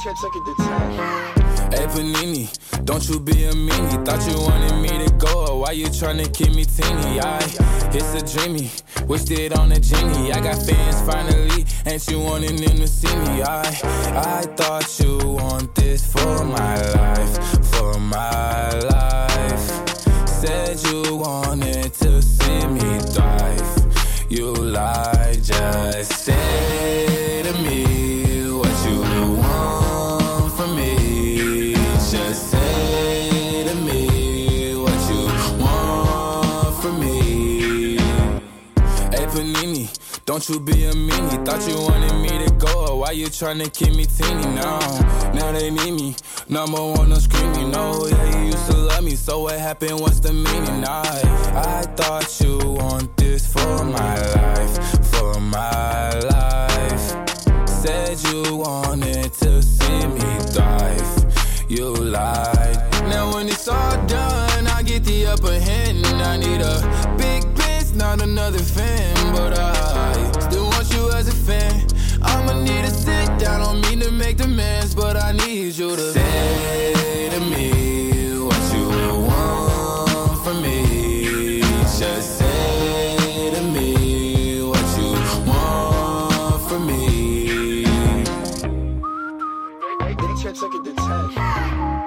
took it to 10. Hey Panini, don't you be a meanie. Thought you wanted me to go, why you tryna keep me teeny? It's a dreamy, wished it on a genie. I got fans finally, ain't you wanting them to see me? I thought you want this for my life, for my life. Said you wanted to see me thrive. You lied, just say to me what you want from me. Just say to me what you want from me. Hey Panini, don't you be a meanie. Thought you wanted me to go, why you tryna keep me teeny now? Now they need me, number one, no screaming. No, yeah, you used to love me, so what happened, what's the meaning? I thought you want this for my life, for my life. Said you wanted to see me thrive. You lied. Now when it's all done, I get the upper hand. I need a big bitch, not another fan. But I still want you as a fan. I'ma need to sit down, don't mean to make demands, but I need you to say to me what you want from me. Just say to me what you want from me. They took it to 10.